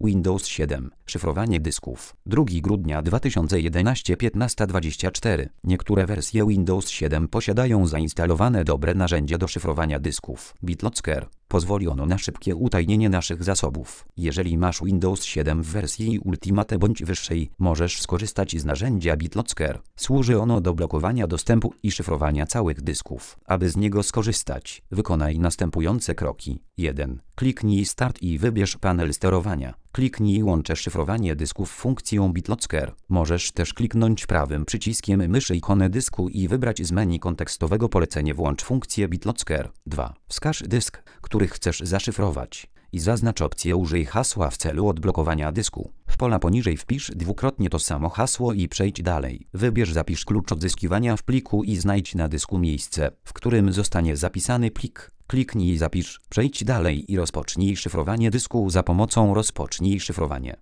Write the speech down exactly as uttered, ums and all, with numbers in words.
Windows siedem. Szyfrowanie dysków. drugiego grudnia dwa tysiące jedenastego piętnaście dwadzieścia cztery. Niektóre wersje Windows siedem posiadają zainstalowane dobre narzędzie do szyfrowania dysków. BitLocker. Pozwoli ono na szybkie utajnienie naszych zasobów. Jeżeli masz Windows siedem w wersji Ultimate bądź wyższej, możesz skorzystać z narzędzia BitLocker. Służy ono do blokowania dostępu i szyfrowania całych dysków. Aby z niego skorzystać, wykonaj następujące kroki. jeden. Kliknij Start i wybierz panel sterowania. Kliknij Łączę szyfrowanie dysków funkcją BitLocker. Możesz też kliknąć prawym przyciskiem myszy ikonę dysku i wybrać z menu kontekstowego polecenie Włącz funkcję BitLocker. dwa. Wskaż dysk, który chcesz zaszyfrować i zaznacz opcję Użyj hasła w celu odblokowania dysku. W pola poniżej wpisz dwukrotnie to samo hasło i przejdź dalej. Wybierz Zapisz klucz odzyskiwania w pliku i znajdź na dysku miejsce, w którym zostanie zapisany plik. Kliknij Zapisz, przejdź dalej i rozpocznij szyfrowanie dysku za pomocą Rozpocznij szyfrowanie.